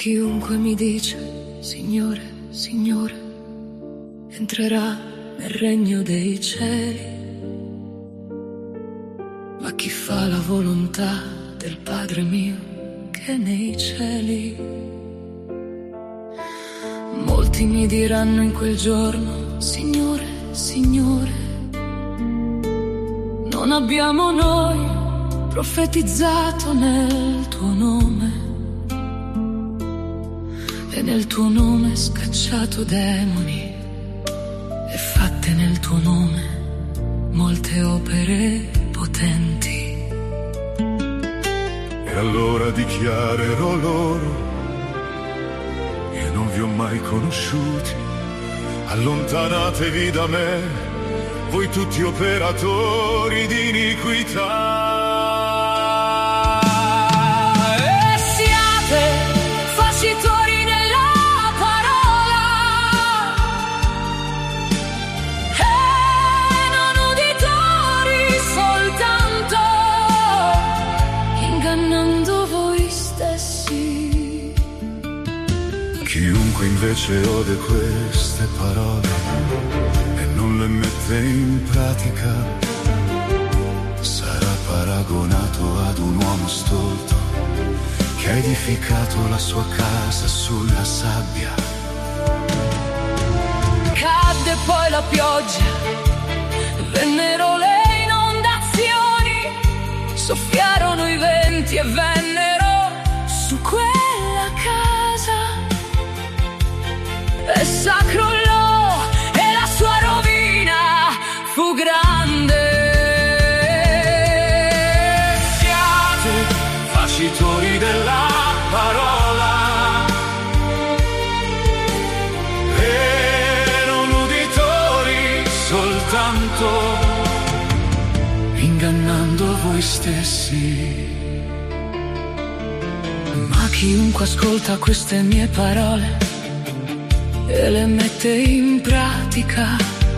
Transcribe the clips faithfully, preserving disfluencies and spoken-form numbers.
chiunque mi dice Signore, Signore, entrerà nel regno dei cieli. Ma chi fa la volontà del Padre mio che è nei cieli. Molti mi diranno in quel giorno Signore, Signore, non abbiamo noi profetizzato nel tuo nome e nel tuo nome scacciato demoni e fatte nel tuo nome molte opere potenti. E allora dichiarerò loro: io non vi ho mai conosciuti, allontanatevi da me, voi tutti operatori di iniquità. E siate facitori nella parola e non uditori soltanto, ingannando voi stessi. Chiunque invece ode queste parole e non le mette in pratica sarà paragonato ad un uomo stolto che ha edificato la sua casa sulla sabbia. Cadde poi la pioggia, vennero le inondazioni, soffiarono i venti e vennero su quella casa. Essa crollò e la sua rovina fu grande. Siate facitori della parola e non uditori soltanto, ingannando voi stessi. Ma chiunque ascolta queste mie parole e le mette in pratica,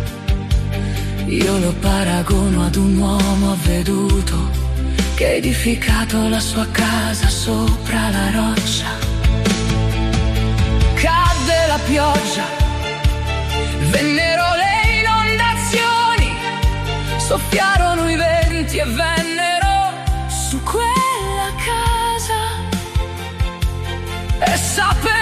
io lo paragono ad un uomo avveduto che ha edificato la sua casa sopra la roccia. Cadde la pioggia, vennero le inondazioni, soffiarono i venti e vennero su quella casa. Essa per